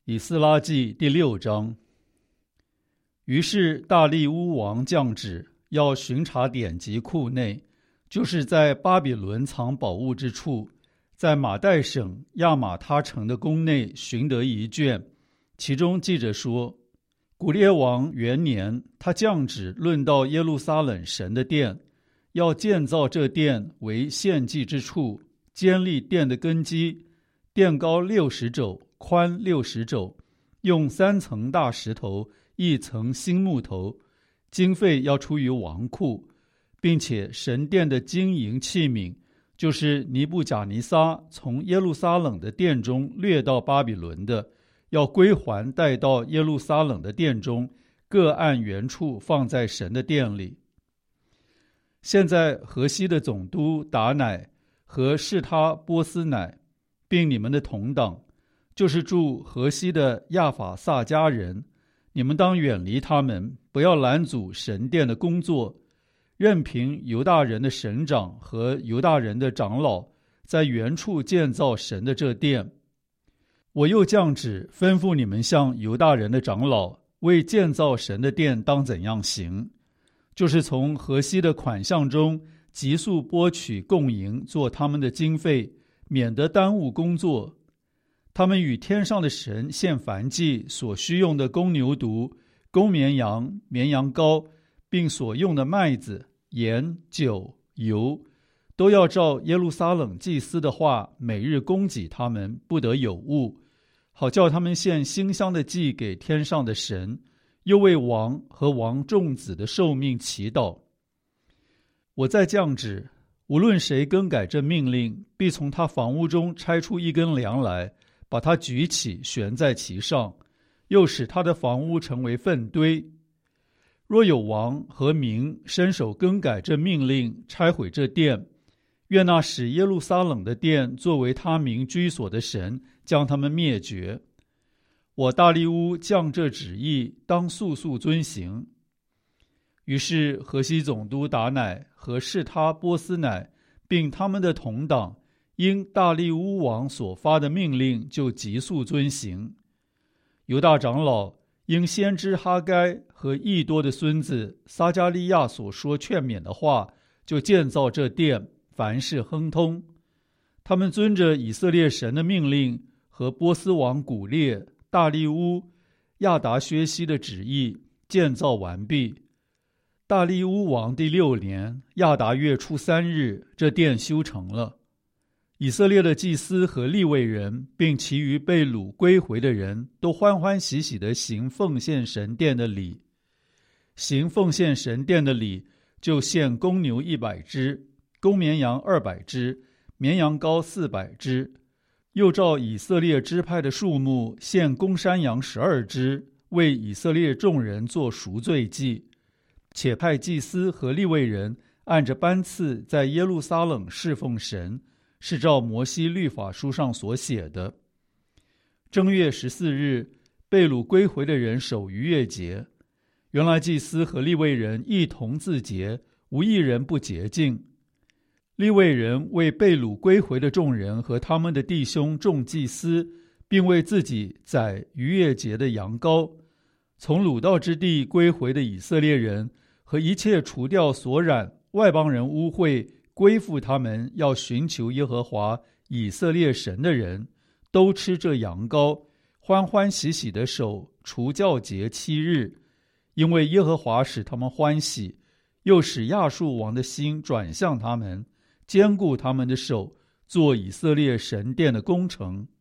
以斯拉记第6章。于是大利乌王降旨，要巡查典籍库内，就是在巴比伦藏宝物之处，在马代省亚玛他城的宫内寻得一卷，其中记着说，古列王元年，他降旨论到耶路撒冷神的殿，要建造这殿为献祭之处，坚立殿的根基，殿高60肘，宽60肘，用3层大石头，1层新木头，经费要出于王库，并且神殿的金银器皿，就是尼布甲尼撒从耶路撒冷的殿中掠到巴比伦的，要归还带到耶路撒冷的殿中，各按原处放在神的殿里。现在河西的总督达乃和示他波斯乃，并你们的同党，就是住河西的亚法萨迦人，你们当远离他们，不要拦阻神殿的工作，任凭犹大人的省长和犹大人的长老在原处建造神的这殿。我又降旨吩咐你们向犹大人的长老，为建造神的殿当怎样行，就是从河西的款项中急速拨取供银，做他们的经费，免得耽误工作。他们与天上的神献燔祭所需用的公牛犊、公绵羊、绵羊羔，并所用的麦子、盐、酒、油，都要照耶路撒冷祭司的话，每日供给他们，不得有误，好叫他们献馨香的祭给天上的神，又为王和王众子的寿命祈祷。我再降旨，无论谁更改这命令，必从他房屋中拆出一根梁来，把它举起，悬在其上，又使他的房屋成为粪堆。若有王和民伸手更改这命令，拆毁这殿，愿那使耶路撒冷的殿作为他民居所的神将他们灭绝。我大利乌降这旨意，当速速遵行。于是河西总督达乃和示他波斯乃，并他们的同党，因大利乌王所发的命令，就急速遵行。犹大长老因先知哈该和益多的孙子撒迦利亚所说劝勉的话，就建造这殿，凡事亨通。他们遵着以色列神的命令和波斯王古列、大利乌、亚达薛西的旨意，建造完毕。大利乌王第6年亚达月初3日，这殿修成了。以色列的祭司和利未人，并其余被掳归回的人，都欢欢喜喜地行奉献神殿的礼。行奉献神殿的礼，就献公牛100只，公绵羊200只，绵羊羔400只，又照以色列支派的数目，献公山羊12只，为以色列众人做赎罪祭。且派祭司和利未人按着班次在耶路撒冷侍奉神，是照摩西律法书上所写的。正月14日，被掳归回的人守逾越节。原来祭司和利未人一同自洁，无一人不洁净。利未人为被掳归回的众人和他们的弟兄众祭司，并为自己宰逾越节的羊羔。从掳到之地归回的以色列人，和一切除掉所染外邦人污秽，归附他们要寻求耶和华以色列神的人，都吃这羊羔，欢欢喜喜地守除酵节7日，因为耶和华使他们欢喜，又使亚述王的心转向他们，坚固他们的手，做以色列神殿的工程。